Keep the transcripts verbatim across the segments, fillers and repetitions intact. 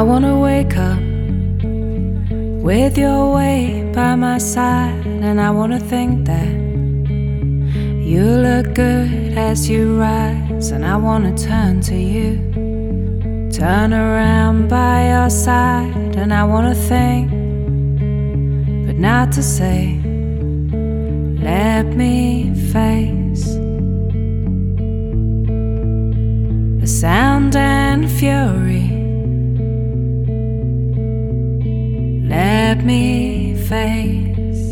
wanna wake up with your weight by my side, and I wanna think that you look good as you rise, and I wanna turn to you, turn around by your side, and I wanna think, but not to say, let me face the sound and fury. Let me face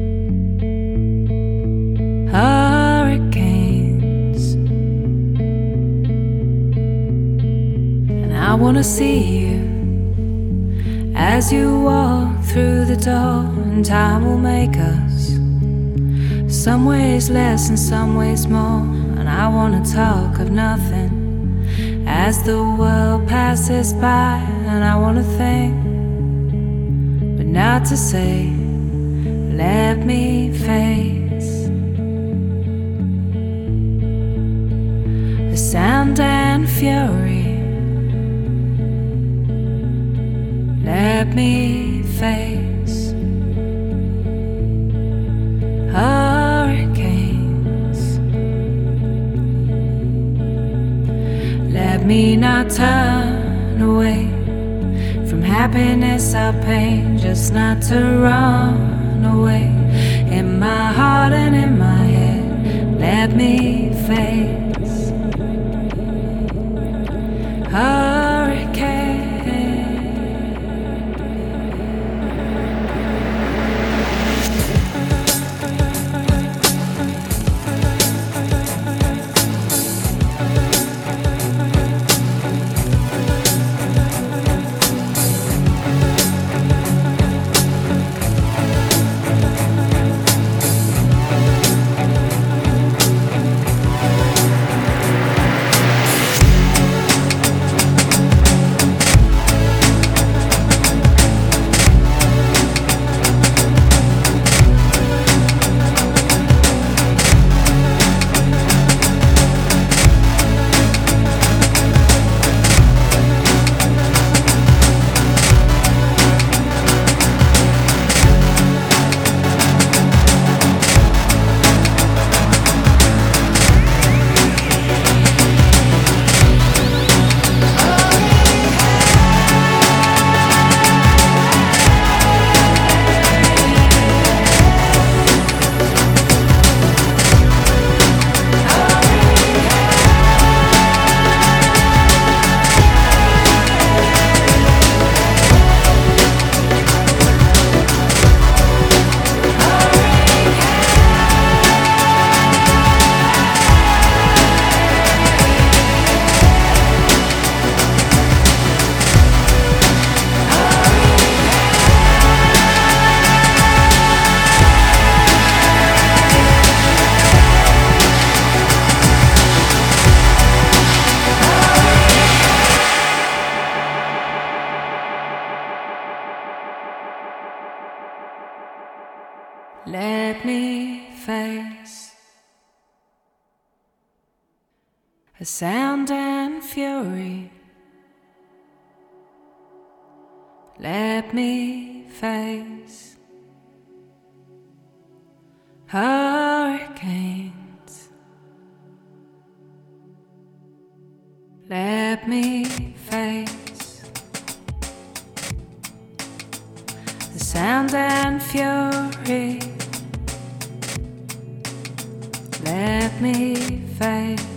hurricanes, and I wanna see you as you walk through the door, and time will make us some ways less and some ways more. And I wanna talk of nothing as the world passes by, and I wanna think, but not to say, let me face the sound and fury. Let me face hurricanes. Let me not turn away from happiness or pain, just not to run away. In my heart and in my head, let me face hurricanes. Let me face a sound and fury. Let me face hurricanes. Let me face the sound and fury. Let me face